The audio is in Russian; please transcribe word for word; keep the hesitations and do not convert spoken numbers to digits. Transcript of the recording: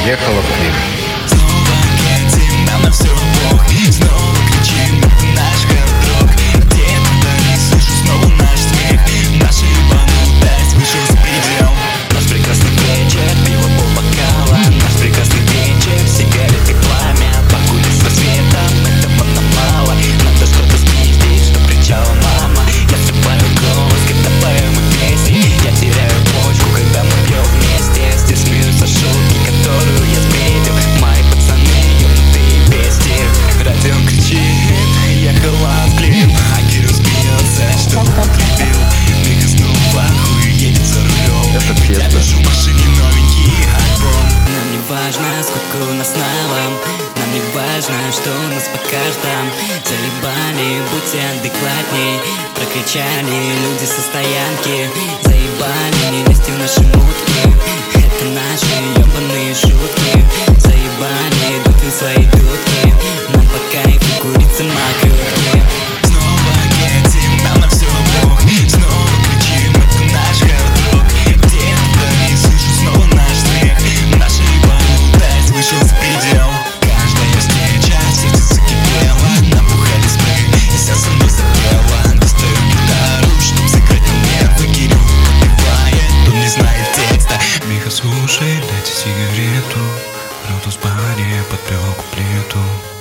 поехала в клип. Снова едем, нам на все бог. Снова кричим, это наш хот-дог. Где-то вдали слышу снова наш смех. Наша ебанутость вышел за предел. Наш прекрасный вечер, пиво полбокала. Наш прекрасный вечер, сигареты, пламя. Покурить с рассветом, этого нам мало. Надо что-то спиздить, что кричала мама. Я срываю голос, когда поем мы песни. Я теряю почку, когда мы пьем вместе. Здесь смеются шутки, которую я сбредил. Мои пацаны, ёбнутые бести. Радио кричит, ехала в клип. А Кирилл смеется, что употребил. Миха снова хуй едет за рулем. Это Я феста. вижу в машине новенький альбом. Нам не важно, сколько у нас навом. Нам не важно, что у нас по картам. Залибали, будьте адекватней. Прокричали люди со стоянки. Заебали, не лезьте в наши мутки. Это наши ебаные шутки. Заебали, идут в свои дудки. Нам по кайфу курица макрутки. Снова едем, нам на все бог. Снова кричим, это наш хот-дог. Где-то вдали слышу снова наш смех. Наша ебанутость вышел за предел. Каждая встреча, сердце закипело. Набухались мы, и сердце мной запело. Достаю гитару, чтоб сыграть на нервы. Кирилл подпевает, он не знает текста. Миха, слушай, дайте сигарету. Кто-то в баре подпевал куплету.